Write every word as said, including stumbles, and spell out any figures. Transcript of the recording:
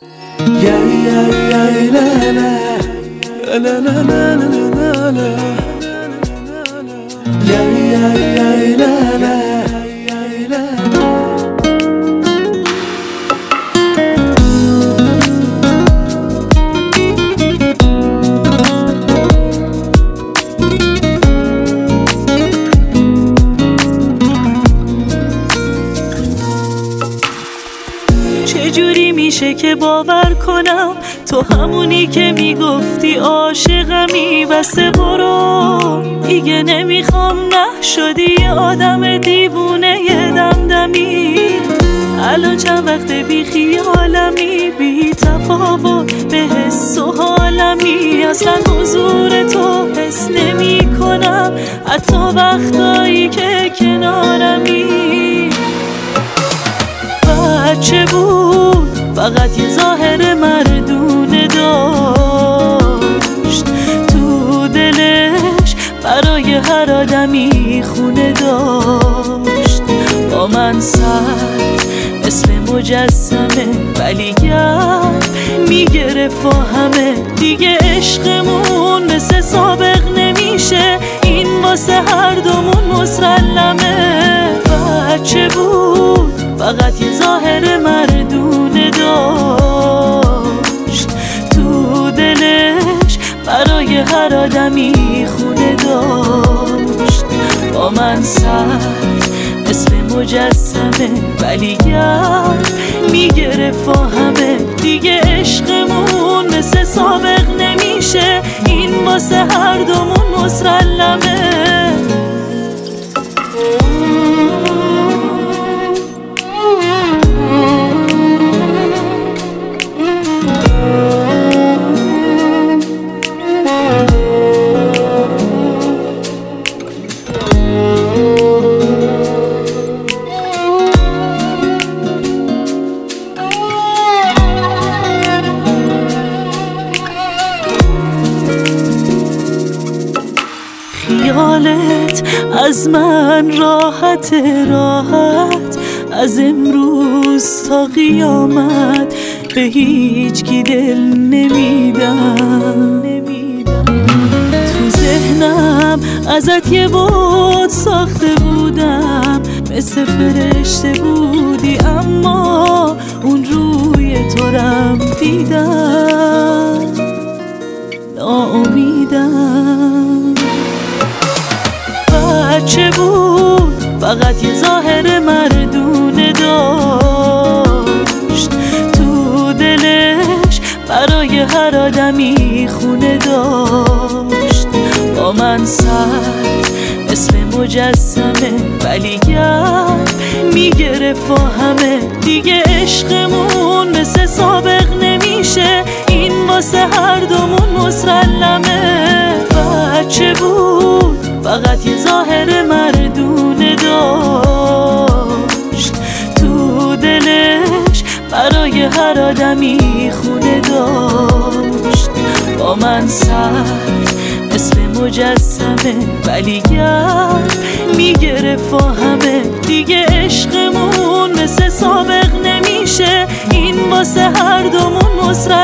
چجوری میشه که باور کنم تو همونی که میگفتی عاشقمی؟ بسه برو دیگه نمیخوام، نه شدی یه آدم دیوونه یه دمدمی. الان چند وقت بی خیالمی، بی تفاوت به حس و حالمی. اصلا حضور تو حس نمی کنم حتی وقتایی که کنارمی. بچه بود فقط یه ظاهر مردونه داشت، تو دلش برای هر آدمی خونه داشت. با من سر مثل مجسمه ولی گرد میگرفت با همه. دیگه عشقمون مثل سابق نمیشه، این واسه هر دومون مسلمه. بچه بود فقط یه ظاهر مردونه داشت، تو دلش برای هر آدمی خونه داشت. با من سر مثل مجسمه ولی گرد میگرفت با همه. دیگه عشقمون مثل سابق نمیشه، این واسه هر دومون مسلمه. خیالت از من راحت راحت، از امروز تا قیامت به هیچ کی دل نمیدم. تو ذهنم ازت یه بود ساخته بودم، مثل فرشته بودی اما اون روی تو رم دیدم، ناامیدم. بچه بود فقط یه ظاهر مردونه داشت، تو دلش برای هر آدمی خونه داشت. با من سر مثل مجسمه ولی گرد میگرفت با همه. دیگه عشقمون مثل سابق نمیشه، این واسه هر دومون مسلمه. بچه بود فقط یه ظاهر مردونه داشت، تو دلش برای هر آدمی خونه داشت. با من سر مثل مجسمه ولی گرد میگرفت با همه. دیگه عشقمون مثل سابق نمیشه، این واسه هر دومون مسلمه.